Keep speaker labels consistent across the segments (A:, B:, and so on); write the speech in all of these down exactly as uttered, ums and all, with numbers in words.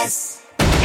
A: Express.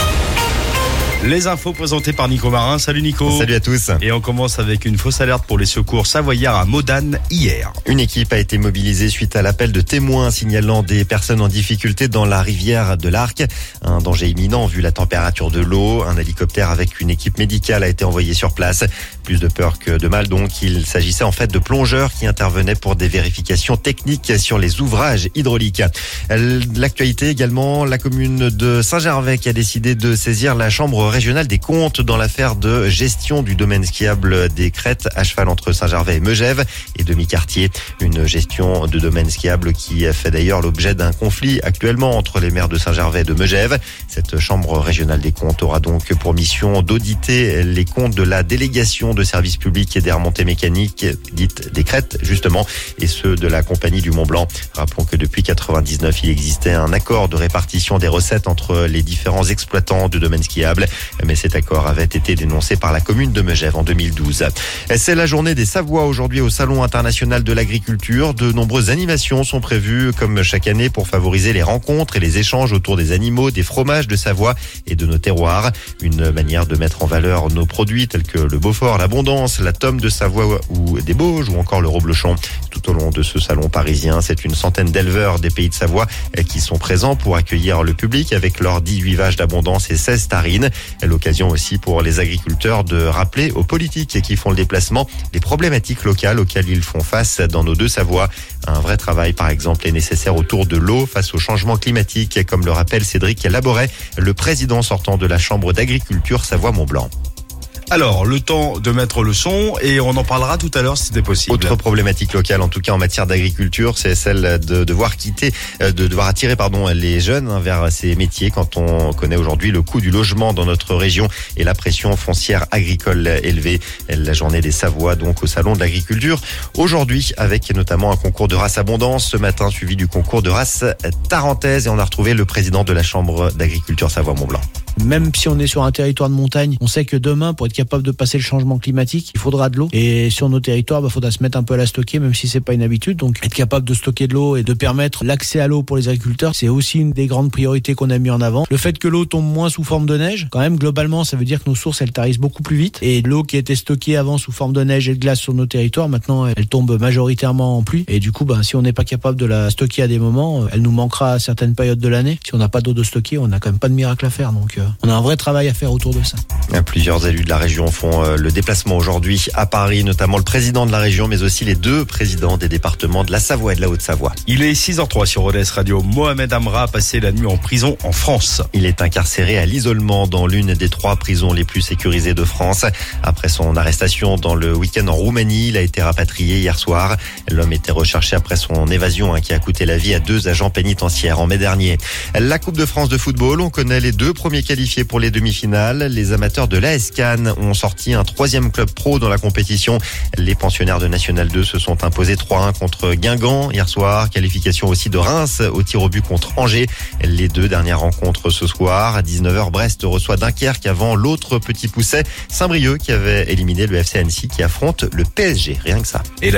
B: Les infos présentées par Nico Marin. Salut Nico.
C: Salut à tous.
B: Et on commence avec une fausse alerte pour les secours savoyards à Modane hier.
C: Une équipe a été mobilisée suite à l'appel de témoins signalant des personnes en difficulté dans la rivière de l'Arc. Un danger imminent vu la température de l'eau. Un hélicoptère avec une équipe médicale a été envoyé sur place. Plus de peur que de mal donc. Il s'agissait en fait de plongeurs qui intervenaient pour des vérifications techniques sur les ouvrages hydrauliques. L'actualité également, la commune de Saint-Gervais qui a décidé de saisir la chambre régionale des comptes dans l'affaire de gestion du domaine skiable des Crêtes à cheval entre Saint-Gervais et Megève et demi-quartier. Une gestion de domaine skiable qui fait d'ailleurs l'objet d'un conflit actuellement entre les maires de Saint-Gervais et de Megève. Cette chambre régionale des comptes aura donc pour mission d'auditer les comptes de la délégation de services publics et des remontées mécaniques dites des Crêtes justement et ceux de la compagnie du Mont-Blanc. Rappelons que depuis quatre-vingt-dix-neuf, il existait un accord de répartition des recettes entre les différents exploitants de domaines skiables. Mais cet accord avait été dénoncé par la commune de Megève en deux mille douze. C'est la journée des Savoies aujourd'hui au Salon international de l'agriculture. De nombreuses animations sont prévues comme chaque année pour favoriser les rencontres et les échanges autour des animaux, des fromages de Savoie et de nos terroirs. Une manière de mettre en valeur nos produits tels que le Beaufort, l'Abondance, la Tome de Savoie ou des Bauges ou encore le Reblochon. Tout au long de ce salon parisien, c'est une centaine d'éleveurs des pays de Savoie qui sont présents pour accueillir le public avec leurs dix-huit vaches d'Abondance et seize tarines. L'occasion aussi pour les agriculteurs de rappeler aux politiques qui font le déplacement les problématiques locales auxquelles ils font face dans nos deux Savoies. Un vrai travail, par exemple, est nécessaire autour de l'eau face au changement climatique, comme le rappelle Cédric Laboret, le président sortant de la Chambre d'agriculture Savoie-Mont-Blanc.
B: Alors, le temps de mettre le son et on en parlera tout à l'heure si c'était possible.
C: Autre problématique locale, en tout cas en matière d'agriculture, c'est celle de devoir quitter, de devoir attirer pardon les jeunes vers ces métiers quand on connaît aujourd'hui le coût du logement dans notre région et la pression foncière agricole élevée. La journée des Savoies donc au salon de l'agriculture aujourd'hui avec notamment un concours de race Abondance ce matin suivi du concours de race Tarentaise et on a retrouvé le président de la Chambre d'agriculture Savoie-Mont-Blanc.
D: Même si on est sur un territoire de montagne, on sait que demain, pour être capable de passer le changement climatique, il faudra de l'eau. Et sur nos territoires, il bah, faudra se mettre un peu à la stocker, même si c'est pas une habitude. Donc, être capable de stocker de l'eau et de permettre l'accès à l'eau pour les agriculteurs, c'est aussi une des grandes priorités qu'on a mis en avant. Le fait que l'eau tombe moins sous forme de neige, quand même, globalement, ça veut dire que nos sources, elles tarissent beaucoup plus vite. Et l'eau qui était stockée avant sous forme de neige et de glace sur nos territoires, maintenant, elle tombe majoritairement en pluie. Et du coup, bah, si on n'est pas capable de la stocker à des moments, elle nous manquera à certaines périodes de l'année. Si on n'a pas d'eau de stocker, on n'a quand même pas de miracle à faire. Donc, euh, on a un vrai travail à faire autour de ça.
C: Plusieurs élus de la région font le déplacement aujourd'hui à Paris, notamment le président de la région, mais aussi les deux présidents des départements de la Savoie et de la Haute-Savoie.
B: Il est six heures zéro trois sur Rodez Radio. Mohamed Amra a passé la nuit en prison en France.
C: Il est incarcéré à l'isolement dans l'une des trois prisons les plus sécurisées de France. Après son arrestation dans le week-end en Roumanie, il a été rapatrié hier soir. L'homme était recherché après son évasion hein, qui a coûté la vie à deux agents pénitentiaires en mai dernier. La Coupe de France de football, on connaît les deux premiers qualifiés pour les demi-finales. Les amateurs de l'A S Cannes ont sorti un troisième club pro dans la compétition. Les pensionnaires de National deux se sont imposés trois un contre Guingamp hier soir. Qualification aussi de Reims au tir au but contre Angers. Les deux dernières rencontres ce soir. À dix-neuf heures, Brest reçoit Dunkerque avant l'autre petit pousset, Saint-Brieuc qui avait éliminé le F C Annecy qui affronte le P S G. Rien que ça.
B: Et